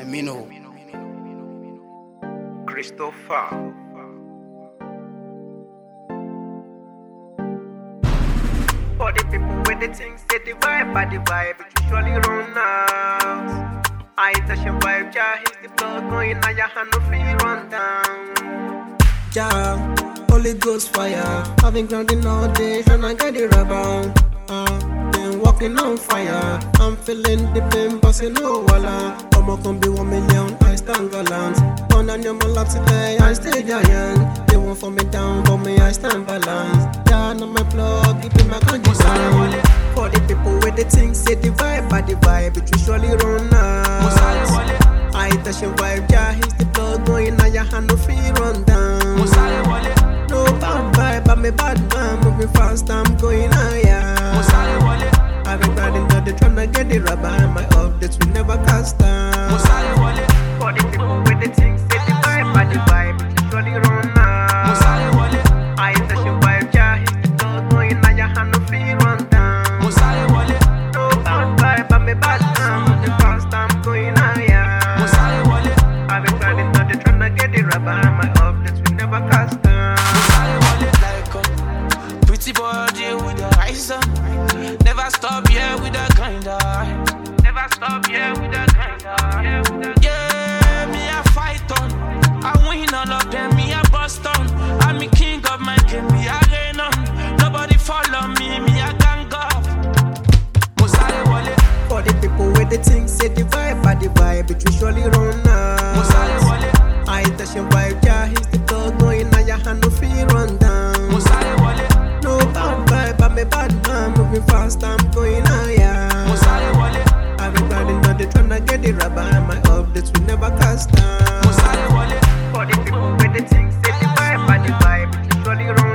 Emino, Christopher. For the people with the things, say the vibe by the vibe, it will surely run out. I touch your vibe, ja, he's the blood going on your hand, no free run down. Ja, Holy Ghost fire, I've been grinding all day, tryna get it rebound. Been walking on fire, I'm feeling the pain, busting no walla. I'ma come be 1 million, I stand gallant. On a new man lap today, I stay giant. They won't fall me down, but me, I stand balance. Yeah, no my plug, keeping my country sound. For the people with the things, say the vibe by the vibe, it will surely run out. I touch your vibe, yeah, he's the plug going on your hand, no free run down. No bad vibe, I'm a bad man, moving fast, I'm going higher. I've been grinding till they tryna get the rubber, and my updates will never cast down. For the people with the things, say the vibe by the vibe, it will surely run out. I touch your vibe, yeah, he's the plug going on your hand, no free run down. No bad vibe, I'm a bad man, moving fast, I'm going higher. I've been grinding till they tryna get the rubber, and my updates will never cast down. Pretty body with the eyes on. Never stop, yeah, with the kinda. Never stop, yeah, with the kinda. Yeah, me a fight on. I win all of them, me a bust on. I'm the king of my game, me a reign on. Nobody follow me, me a gang up. For the people with the things, say the vibe by the vibe, it will surely run out. I touch your vibe, yeah, he's the plug going on your hand, no free run down. No bad vibe, I'm a bad man, moving fast, I'm going higher. I've been grinding till they tryna get the rubber, and my updates will never cast down. For the people with the things, say the vibe by the vibe, it will surely run